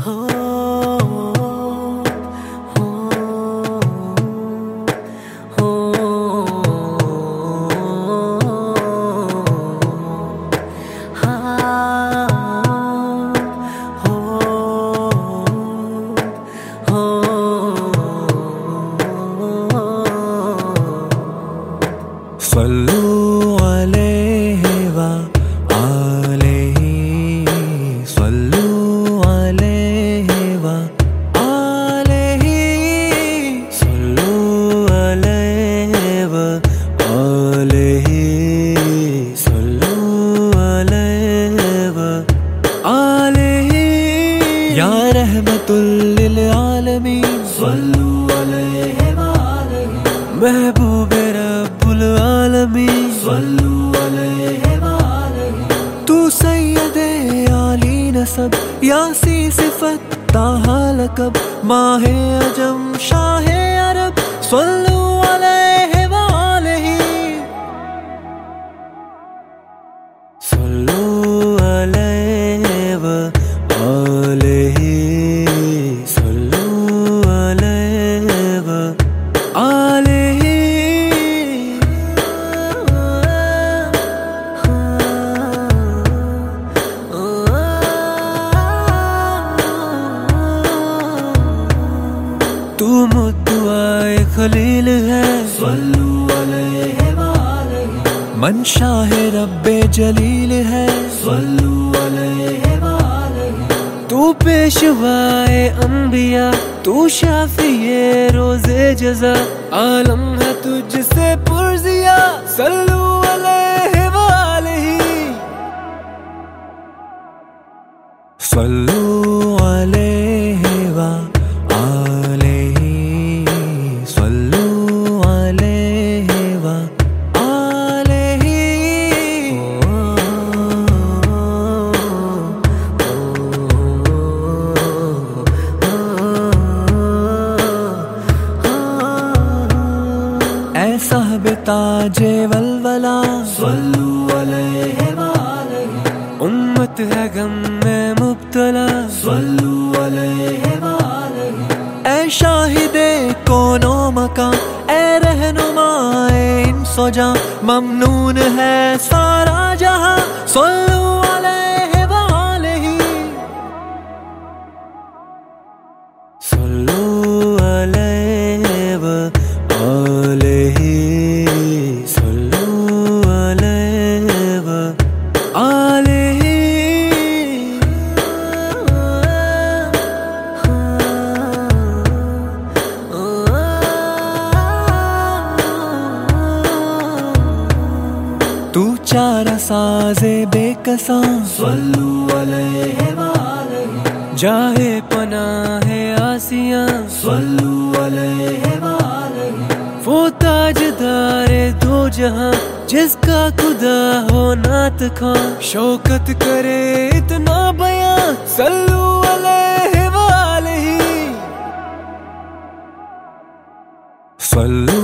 صلو علیہ وآلہ صلو علیہ وآلہ صلو علیہ وآلہ صلو علیہ وآلہ یا رحمت للعالمین صلو علیہ وآلہ محبوب رب العالمین صلو علیہ وآلہ تو سید عالی نسب یاسی صفت تاہا لقب ماہ عجم شاہ عرب صلو علیہ وآلہ صلو علیہ وآلہ صلو علیہ وآلہ تو مدعائے خلیل ہے صلو علیہ وآلہ منشاہ رب جلیل ہے صلو علیہ وآلہ تو پیشوائے انبیاء تو شافی روز جزا عالم ہے تجھ سے پرزیا صلو علیہ وآلہ صلو علیہ وآلہ صلو علیہ وآلہ اے صاحب تاج ولولا صلو علیہ وآلہ امت ہے غم میں مبتلا صلو علیہ وآلہ اے شاہد کون و مکان اے رہنمائے انس و جاں ممنون ہے سارا جہاں صلو علیہ وآلہ صلو علیہ وآلہ صلو علیہ وآلہ تو چارہ ساز بے کساں صلو علیہ وآلہ جاہے پناہ آسیاں صلو علیہ وآلہ وہ تاجدار دو جہاں جس کا خدا ہو نعت خواں شوکت کرے اتنا بیان صلو علیہ وآلہ صلو